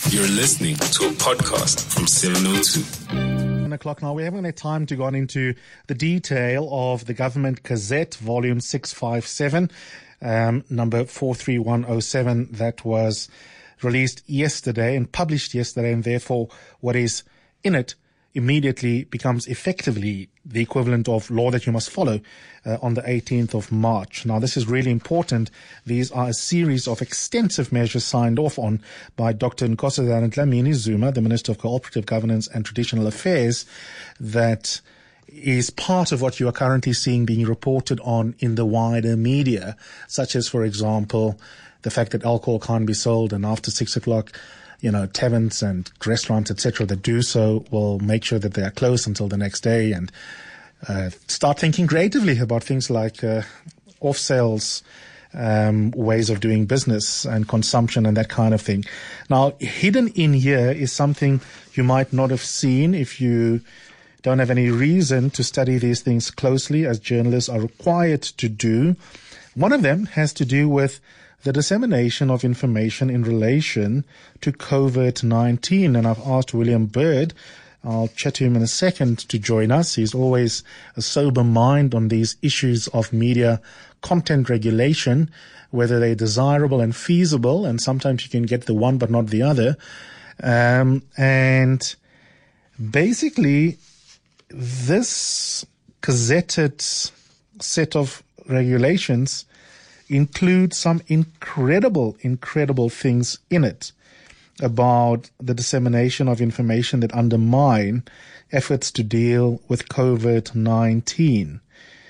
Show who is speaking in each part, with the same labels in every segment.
Speaker 1: You're listening to a podcast from 702.
Speaker 2: 1 o'clock now. We haven't had time to go on into the detail of the Government Gazette, volume 657, number 43107, that was released yesterday and published yesterday, and therefore what is in it immediately becomes effectively the equivalent of law that you must follow on the 18th of March. Now, this is really important. These are a series of extensive measures signed off on by Dr. Nkosazana Dlamini-Zuma, the Minister of Cooperative Governance and Traditional Affairs, that is part of what you are currently seeing being reported on in the wider media, such as, for example, the fact that alcohol can't be sold, and after 6 o'clock, taverns and restaurants, etc., that do so will make sure that they are closed until the next day, and start thinking creatively about things like off sales, ways of doing business and consumption and that kind of thing. Now, hidden in here is something you might not have seen if you don't have any reason to study these things closely, as journalists are required to do. One of them has to do with the dissemination of information in relation to COVID-19. And I've asked William Bird, I'll chat to him in a second, to join us. He's always a sober mind on these issues of media content regulation, whether they're desirable and feasible, and sometimes you can get the one but not the other. And basically, this gazetted set of regulations include some incredible things in it about the dissemination of information that undermine efforts to deal with COVID-19.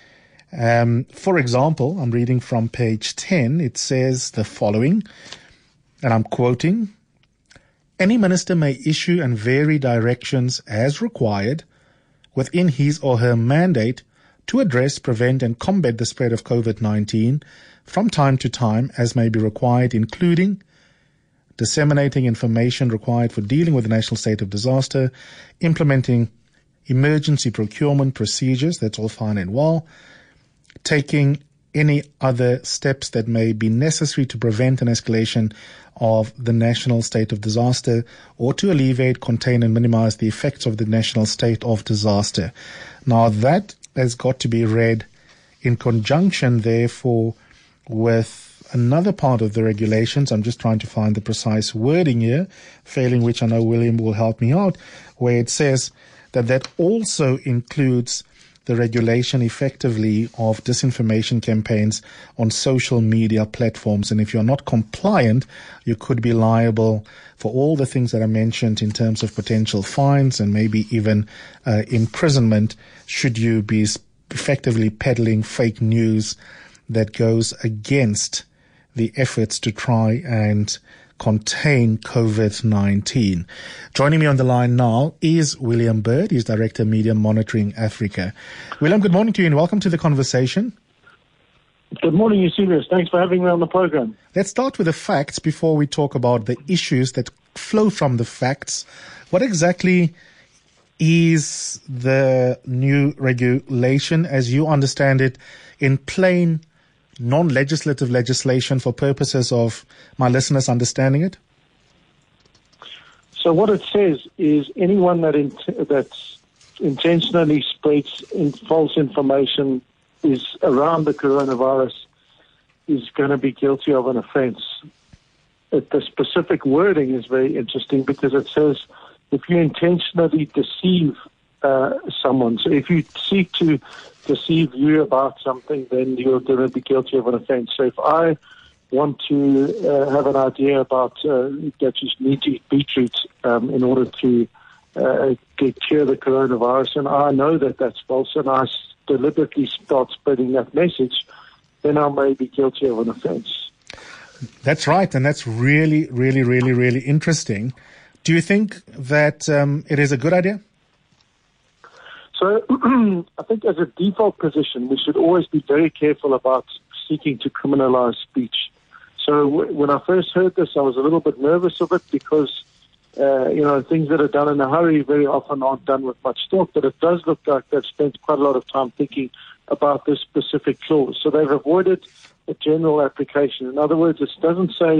Speaker 2: For example, I'm reading from page 10. It says the following, and I'm quoting: "Any minister may issue and vary directions as required within his or her mandate to address, prevent, and combat the spread of COVID-19 from time to time as may be required, including disseminating information required for dealing with the national state of disaster, implementing emergency procurement procedures," that's all fine and well, "taking any other steps that may be necessary to prevent an escalation of the national state of disaster or to alleviate, contain, and minimize the effects of the national state of disaster." Now, that has got to be read in conjunction, therefore, with another part of the regulations. I'm just trying to find the precise wording here, failing which I know William will help me out, where it says that also includes the regulation effectively of disinformation campaigns on social media platforms. And if you're not compliant, you could be liable for all the things that I mentioned in terms of potential fines and maybe even imprisonment, should you be effectively peddling fake news that goes against the efforts to try and contain COVID-19. Joining me on the line now is William Bird. He's Director Media Monitoring Africa. William, good morning to you and welcome to the conversation.
Speaker 3: Good morning, Eusebius. Thanks for having me on the program.
Speaker 2: Let's start with the facts before we talk about the issues that flow from the facts. What exactly is the new regulation, as you understand it, in plain non-legislative legislation for purposes of my listeners understanding it?
Speaker 3: So what it says is anyone that intentionally spreads false information is around the coronavirus is going to be guilty of an offence. The specific wording is very interesting because it says if you intentionally deceive someone, so if you seek to deceive you about something, then you're going to be guilty of an offence. So if I want to have an idea about that you need to eat beetroot in order to cure the coronavirus, and I know that that's false, and I deliberately start spreading that message, then I may be guilty of an offence.
Speaker 2: That's right, and that's really, really, really, really interesting. Do you think that it is a good idea?
Speaker 3: So I think as a default position, we should always be very careful about seeking to criminalize speech. So when I first heard this, I was a little bit nervous of it because, things that are done in a hurry very often aren't done with much thought, but it does look like they've spent quite a lot of time thinking about this specific clause. So they've avoided a general application. In other words, it doesn't say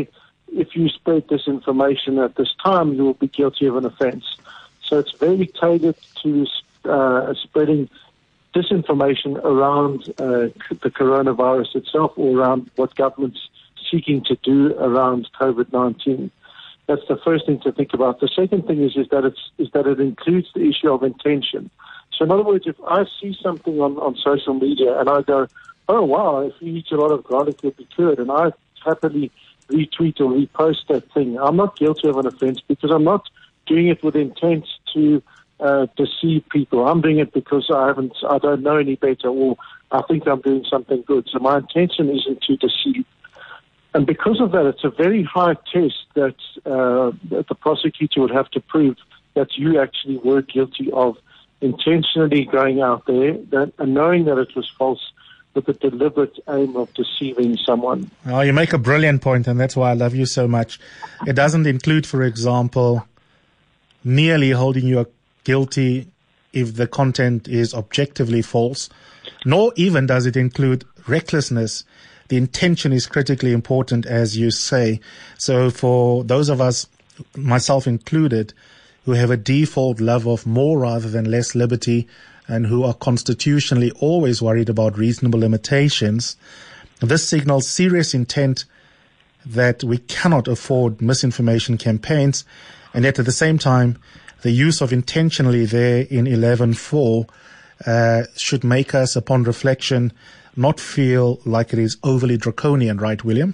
Speaker 3: if you spread disinformation at this time, you will be guilty of an offence. So it's very tailored to spreading disinformation around the coronavirus itself, or around what government's seeking to do around COVID-19. That's the first thing to think about. The second thing is that it includes the issue of intention. So in other words, if I see something on social media and I go, oh wow, if you eat a lot of garlic you'll be cured, and I happily retweet or repost that thing, I'm not guilty of an offence, because I'm not doing it with intent to deceive people. I'm doing it because I don't know any better, or I think I'm doing something good. So my intention isn't to deceive. And because of that, it's a very high test that the prosecutor would have to prove that you actually were guilty of intentionally going out there and knowing that it was false with a deliberate aim of deceiving someone.
Speaker 2: Oh, you make a brilliant point, and that's why I love you so much. It doesn't include, for example, merely holding you guilty if the content is objectively false, nor even does it include recklessness. The intention is critically important, as you say. So for those of us, myself included, who have a default love of more rather than less liberty, and who are constitutionally always worried about reasonable limitations, this signals serious intent that we cannot afford misinformation campaigns, and yet at the same time, the use of intentionally there in 11.4 should make us, upon reflection, not feel like it is overly draconian, right, William?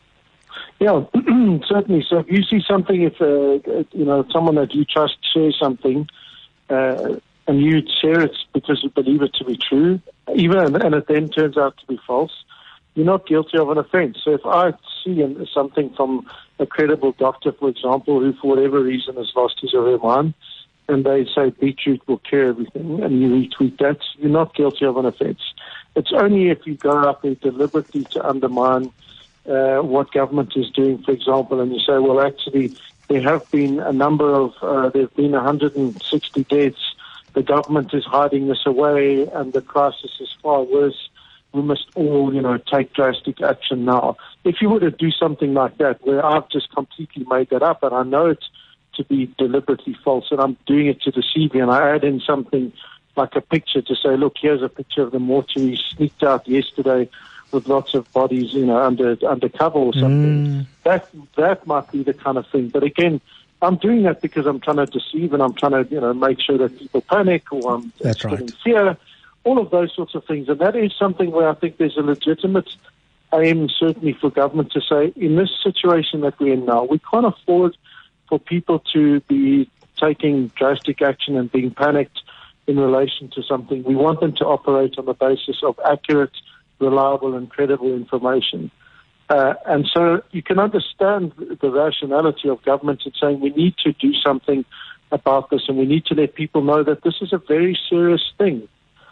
Speaker 3: Yeah, certainly. So if you see something, if someone that you trust shares something, and you share it because you believe it to be true, and it then turns out to be false, you're not guilty of an offence. So if I see something from a credible doctor, for example, who for whatever reason has lost his or her mind, and they say beetroot will cure everything, and you retweet that, you're not guilty of an offence. It's only if you go out there deliberately to undermine what government is doing, for example, and you say, well, actually, there have been a number of, there have been 160 deaths, the government is hiding this away, and the crisis is far worse. We must all, take drastic action now. If you were to do something like that, where I've just completely made that up, and I know it to be deliberately false, and I'm doing it to deceive you, and I add in something like a picture to say, look, here's a picture of the mortuary sneaked out yesterday with lots of bodies, under cover or something. That might be the kind of thing. But again, I'm doing that because I'm trying to deceive, and I'm trying to, make sure that people panic, or I'm instilling fear, all of those sorts of things. And that is something where I think there's a legitimate aim, certainly for government, to say, in this situation that we're in now, we can't afford for people to be taking drastic action and being panicked in relation to something. We want them to operate on the basis of accurate, reliable and credible information. And so you can understand the rationality of government in saying we need to do something about this, and we need to let people know that this is a very serious thing.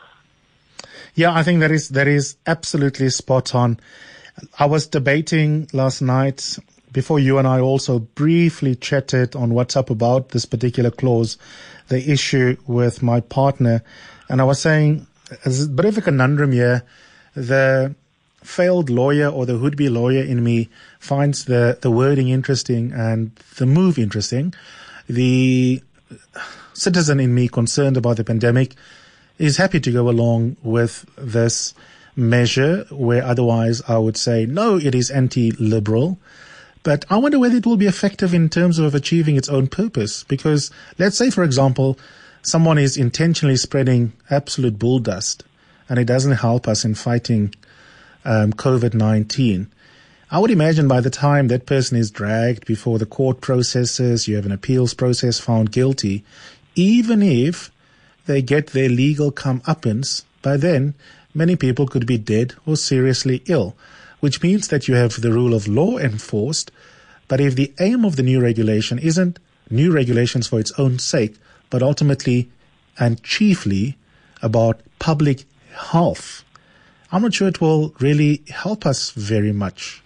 Speaker 2: Yeah, I think that is absolutely spot on. I was debating last night, before you and I also briefly chatted on WhatsApp about this particular clause, the issue with my partner, and I was saying, there's a bit of a conundrum here. The failed lawyer or the would-be lawyer in me finds the wording interesting and the move interesting. The citizen in me concerned about the pandemic is happy to go along with this measure, where otherwise I would say, no, it is anti-liberal. But I wonder whether it will be effective in terms of achieving its own purpose. Because let's say, for example, someone is intentionally spreading absolute bull dust, and it doesn't help us in fighting COVID-19. I would imagine by the time that person is dragged before the court processes, you have an appeals process, found guilty, even if they get their legal comeuppance, by then many people could be dead or seriously ill, which means that you have the rule of law enforced. But if the aim of the new regulation isn't new regulations for its own sake, but ultimately and chiefly about public health, I'm not sure it will really help us very much.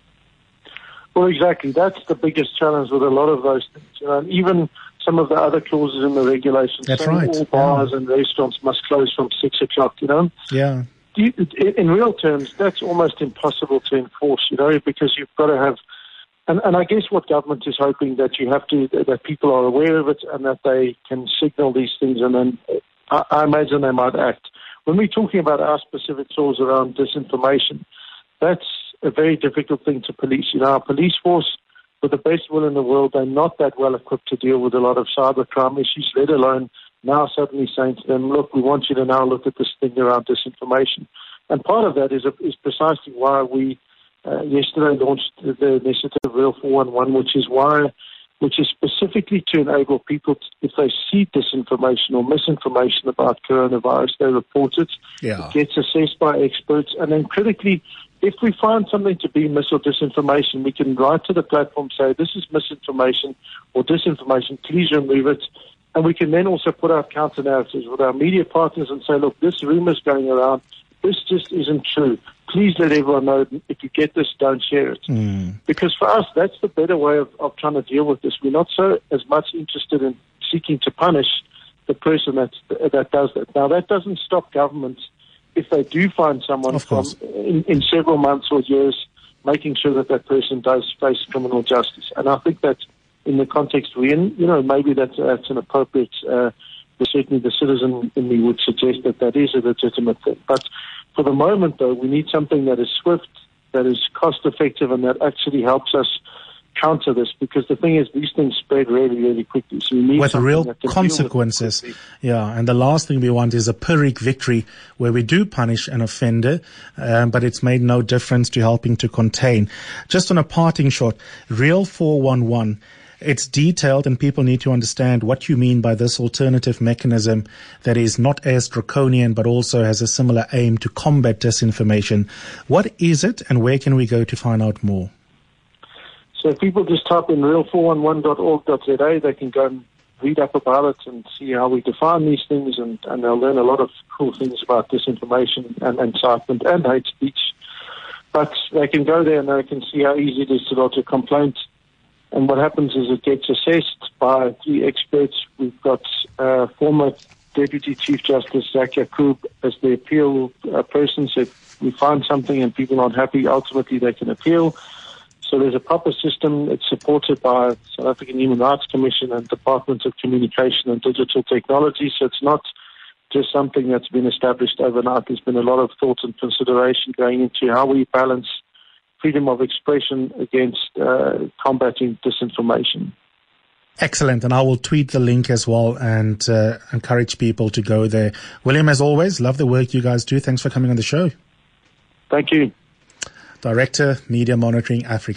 Speaker 3: Well, exactly. That's the biggest challenge with a lot of those things. And even some of the other clauses in the regulations.
Speaker 2: That's right.
Speaker 3: All bars and restaurants must close from 6 o'clock,
Speaker 2: Yeah.
Speaker 3: In real terms, that's almost impossible to enforce, because you've got to have And I guess what government is hoping that that people are aware of it and that they can signal these things, and then I imagine they might act. When we're talking about our specific laws around disinformation, that's a very difficult thing to police. Our police force, with the best will in the world, they're not that well equipped to deal with a lot of cybercrime issues, let alone now suddenly saying to them, look, we want you to now look at this thing around disinformation. And part of that is precisely why we yesterday launched the initiative Real 411, which is specifically to enable people, if they see disinformation or misinformation about coronavirus, they report it.
Speaker 2: Yeah.
Speaker 3: It gets assessed by experts. And then critically, if we find something to be mis or disinformation, we can write to the platform, say, this is misinformation or disinformation, please remove it. And we can then also put out counter-narratives with our media partners and say, look, this rumor is going around. This just isn't true. Please let everyone know, if you get this, don't share it. Because for us, that's the better way of trying to deal with this. We're not so as much interested in seeking to punish the person that does that. Now, that doesn't stop governments, if they do find someone in several months or years, making sure that person does face criminal justice. And I think that in the context we're in, maybe that's an appropriate certainly the citizen in me would suggest that is a legitimate thing. But for the moment, though, we need something that is swift, that is cost-effective, and that actually helps us counter this. Because the thing is, these things spread really, really quickly. So you need
Speaker 2: with real consequences. Yeah, and the last thing we want is a Pyrrhic victory where we do punish an offender, but it's made no difference to helping to contain. Just on a parting shot, Real 411. It's detailed, and people need to understand what you mean by this alternative mechanism that is not as draconian but also has a similar aim to combat disinformation. What is it, and where can we go to find out more?
Speaker 3: So if people just type in real411.org.za, they can go and read up about it and see how we define these things, and they'll learn a lot of cool things about disinformation and incitement and hate speech. But they can go there and they can see how easy it is to lodge a complaint. And what happens is it gets assessed by 3 experts. We've got former Deputy Chief Justice Zak Yacoub as the appeal person. So if we find something and people aren't happy, ultimately they can appeal. So there's a proper system. It's supported by South African Human Rights Commission and Department of Communication and Digital Technology. So it's not just something that's been established overnight. There's been a lot of thought and consideration going into how we balance freedom of expression against combating disinformation.
Speaker 2: Excellent, and I will tweet the link as well and encourage people to go there. William, as always, love the work you guys do. Thanks for coming on the show.
Speaker 3: Thank you.
Speaker 2: Director, Media Monitoring Africa.